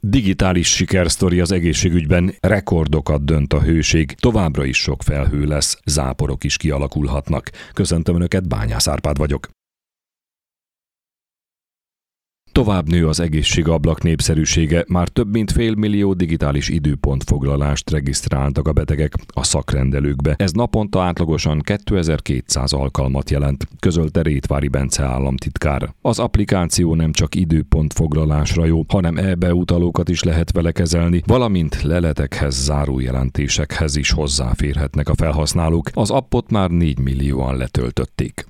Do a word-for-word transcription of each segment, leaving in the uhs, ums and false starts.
Digitális sikersztori az egészségügyben, rekordokat dönt a hőség, továbbra is sok felhő lesz, záporok is kialakulhatnak. Köszöntöm Önöket, Bányász Árpád vagyok. Tovább nő az egészségablak népszerűsége, már több mint félmillió digitális időpontfoglalást regisztráltak a betegek a szakrendelőkbe. Ez naponta átlagosan kétezer-kétszáz alkalmat jelent, közölte Rétvári Bence államtitkár. Az applikáció nem csak időpontfoglalásra jó, hanem e-beutalókat is lehet vele kezelni, valamint leletekhez, zárójelentésekhez is hozzáférhetnek a felhasználók. Az appot már négy millióan letöltötték.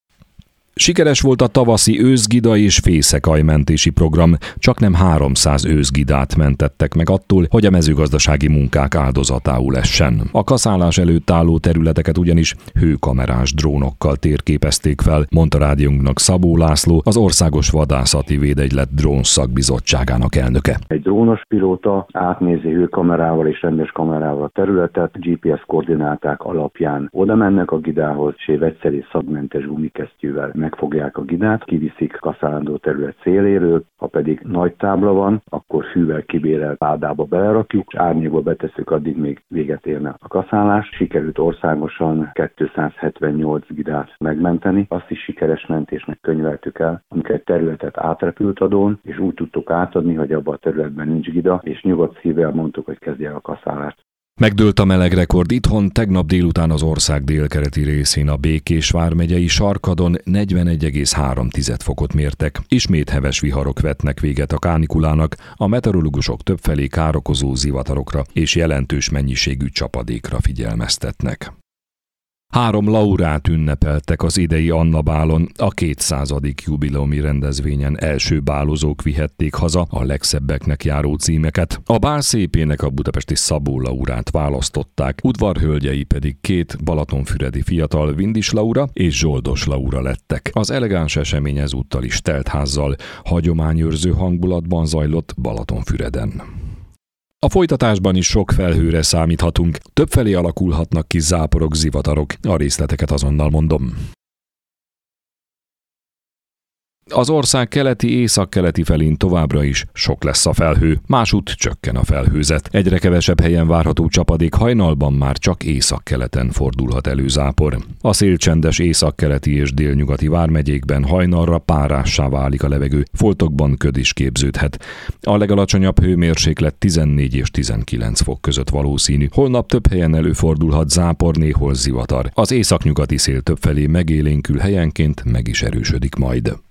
Sikeres volt a tavaszi őszgida és fészekajmentési program, csaknem háromszáz őszgidát mentettek meg attól, hogy a mezőgazdasági munkák áldozatául essen. A kaszálás előtt álló területeket ugyanis hőkamerás drónokkal térképezték fel, mondta rádiónknak Szabó László, az Országos Vadászati Védegylet drónszakbizottságának elnöke. Egy drónos pilóta átnézi hőkamerával és rendes kamerával a területet, gé pé es koordináták alapján oda mennek a gidához, és egy vegyszeri szagmentes gumikesztyűvel megfogják a gidát, kiviszik kaszálandó terület széléről, ha pedig nagy tábla van, akkor fűvel kibérelt pádába belerakjuk, és árnyékba betesszük, addig még véget érne a kaszálás. Sikerült országosan kétszázhetvennyolc gidát megmenteni, azt is sikeres mentésnek könyveltük el, amikor egy területet átrepült a drón, és úgy tudtuk átadni, hogy abban a területben nincs gida, és nyugodt szívvel mondtuk, hogy kezdje el a kaszálást. Megdőlt a melegrekord itthon, tegnap délután az ország délkeleti részén a Békés vármegyei Sarkadon negyvenegy egész három fokot mértek. Ismét heves viharok vetnek véget a kánikulának, a meteorológusok többfelé károkozó zivatarokra és jelentős mennyiségű csapadékra figyelmeztetnek. Három laurát ünnepeltek az idei Anna bálon, a kétszázadik jubileumi rendezvényen első bálozók vihették haza a legszebbeknek járó címeket. A bál szépének a budapesti Szabó Laurát választották, udvarhölgyei pedig két balatonfüredi fiatal, Vindis Laura és Zsoldos Laura lettek. Az elegáns esemény ezúttal is teltházzal, hagyományőrző hangulatban zajlott Balatonfüreden. A folytatásban is sok felhőre számíthatunk, többfelé alakulhatnak ki záporok, zivatarok, a részleteket azonnal mondom. Az ország keleti, északkeleti felén továbbra is sok lesz a felhő, másútt csökken a felhőzet. Egyre kevesebb helyen várható csapadék, hajnalban már csak északkeleten fordulhat elő zápor. A szélcsendes északkeleti és délnyugati vármegyékben hajnalra párássá válik a levegő, foltokban köd is képződhet. A legalacsonyabb hőmérséklet tizennégy és tizenkilenc fok között valószínű. Holnap több helyen előfordulhat zápor, néhol zivatar. Az északnyugati szél többfelé megélénkül, helyenként meg is erősödik majd.